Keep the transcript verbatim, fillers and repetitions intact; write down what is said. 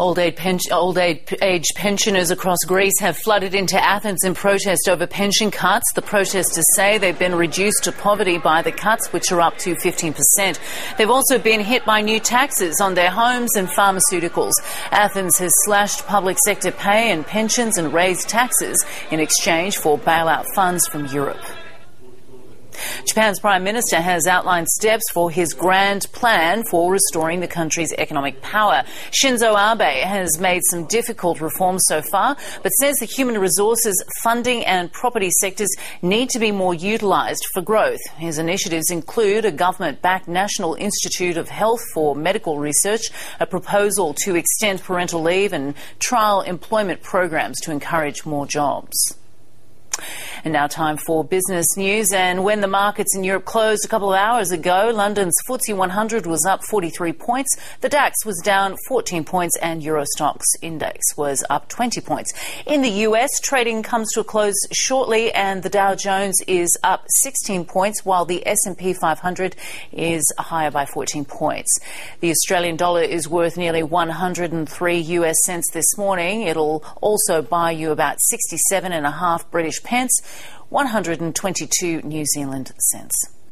Old age, pen- old age pensioners across Greece have flooded into Athens in protest over pension cuts. The protesters say they've been reduced to poverty by the cuts, which are up to fifteen percent. They've also been hit by new taxes on their homes and pharmaceuticals. Athens has slashed public sector pay and pensions and raised taxes in exchange for bailout funds from Europe. Japan's Prime Minister has outlined steps for his grand plan for restoring the country's economic power. Shinzo Abe has made some difficult reforms so far, but says the human resources, funding and property sectors need to be more utilised for growth. His initiatives include a government-backed National Institute of Health for medical research, a proposal to extend parental leave and trial employment programs to encourage more jobs. And now time for business news. And when the markets in Europe closed a couple of hours ago, London's F T S E one hundred was up forty-three points, the DAX was down fourteen points and Euro Stoxx index was up twenty points. In the U S, trading comes to a close shortly and the Dow Jones is up sixteen points while the S and P five hundred is higher by fourteen points. The Australian dollar is worth nearly one hundred three U S cents this morning. It'll also buy you about sixty-seven and a half British pence, one hundred twenty-two New Zealand cents.